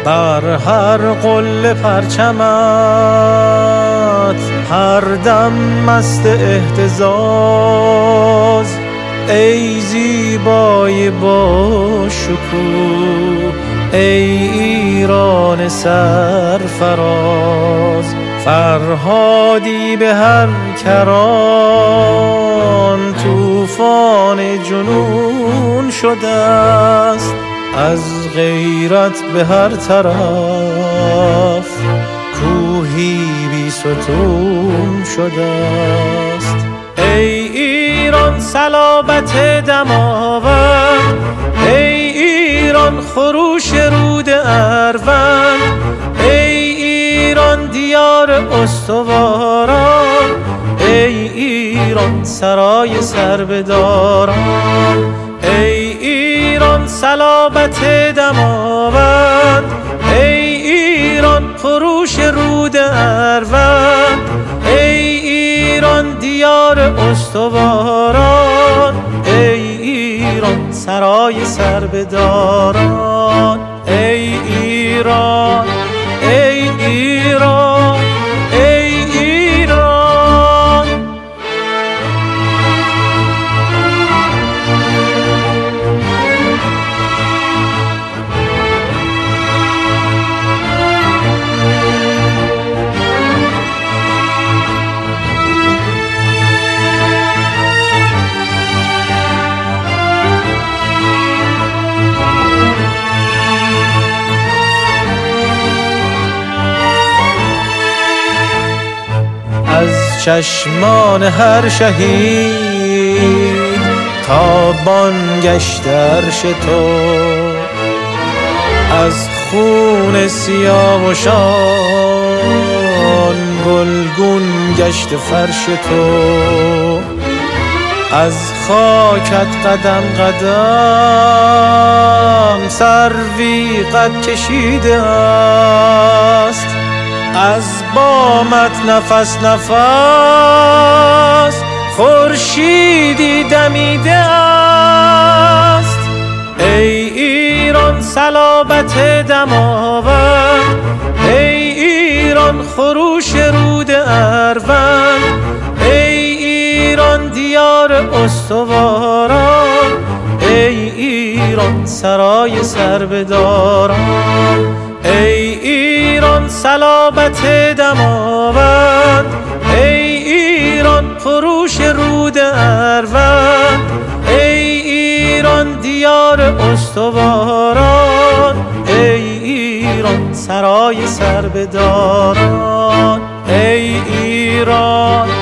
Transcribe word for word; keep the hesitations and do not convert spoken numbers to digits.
بر هر قله پرچمت هر دم مست اهتزاز. ای زیبای با شکوه ای ایران سرفراز. فرهادی به هر کران طوفان جنون شده است. از غیرت به هر طرف کوهی بی ستون شده است. ای ایران صلابت دماوند، ای ایران خروش رود اروند، ای ایران دیار استواران، ای ایران سرای سربداران. ای ایران صلابت دماوند، ای ایران خروش رود اروند، ای ایران دیار استواران، ای ایران سرای سربداران. ای ایران ای ایران ای ایران. از چشمان هر شهید تابان گشت عرش تو، از خون سیاوشان گلگون گشت فرش تو. از خاکت قدم قدم سروی قد کشیده است، از بامت نفس نفس خورشیدی دمیده است. ای ایران صلابت دماوند، ای ایران خروش رود اروند، ای ایران دیار استواران، ای ایران سرای سربداران. ای ایران صلابت دماوند، ای ایران خروش رود اروند، ای ایران دیار استواران، ای ایران سرای سربداران. ای ایران